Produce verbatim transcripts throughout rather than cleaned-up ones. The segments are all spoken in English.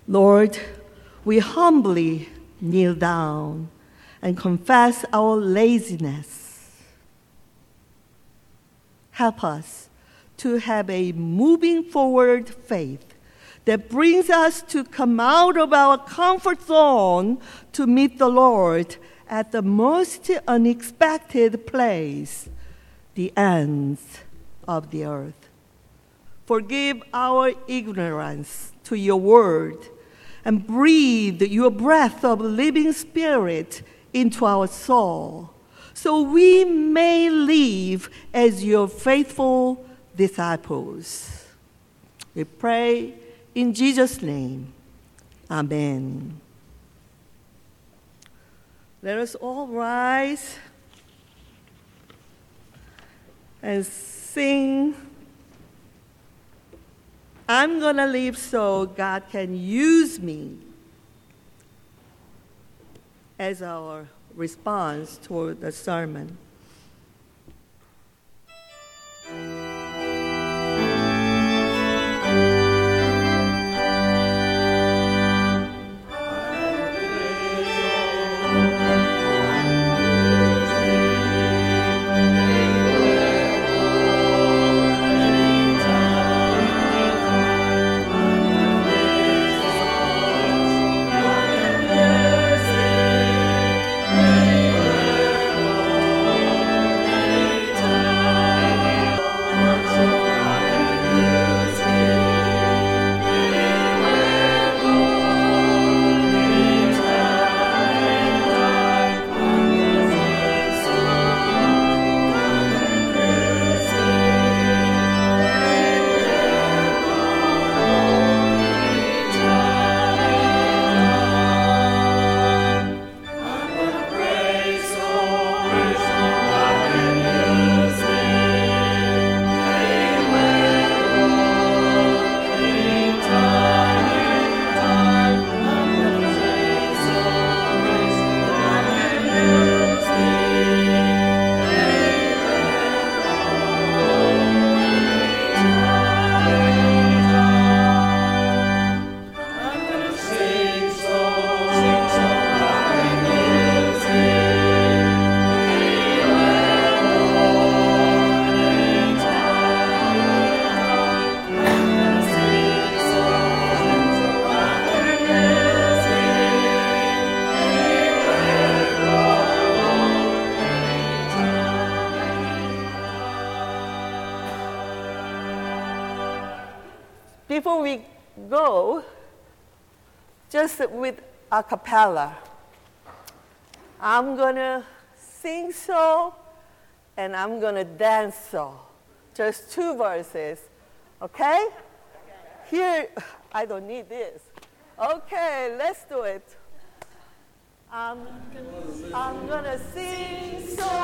Lord, we humbly kneel down and confess our laziness. Help us to have a moving forward faith that brings us to come out of our comfort zone to meet the Lord at the most unexpected place, the ends of the earth. Forgive our ignorance to your word and breathe your breath of living spirit into our soul, so we may live as your faithful disciples. We pray in Jesus' name. Amen. Let us all rise and sing, I'm gonna live so God can use me, as our response toward the sermon. Before we go, just with a cappella, I'm gonna sing so, and I'm gonna dance so. Just two verses, okay? Here, I don't need this. Okay, let's do it. I'm, I'm gonna sing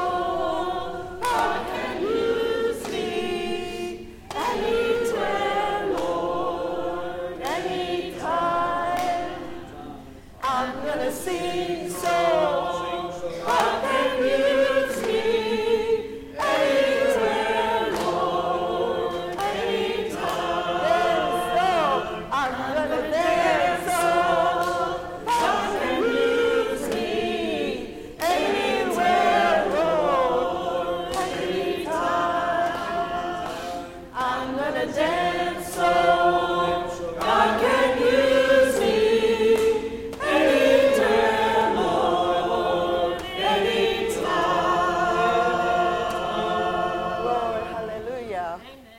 so, God can use me anytime, Lord, anytime. I'm gonna sing so, God can use me anywhere, Lord, anytime. So I'm gonna dance so, God can use me anywhere, Lord, anytime. I'm gonna dance so, God can use me anywhere, Lord, anytime. Lord, hallelujah.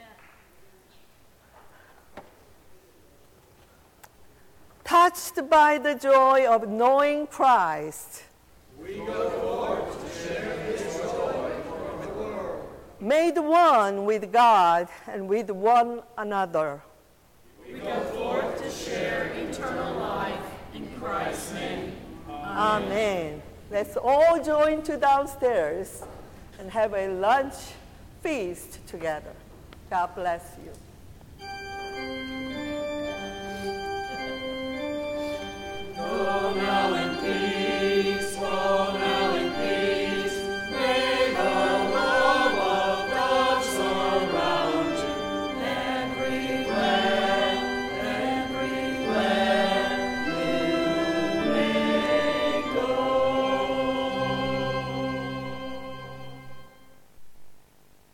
Touched by the joy of knowing Christ, We go forth to share His joy with the world. made one with God and with one another. We go forth to share eternal life in Christ's name. Amen. Let's all join to downstairs and have a lunch feast together. God bless you.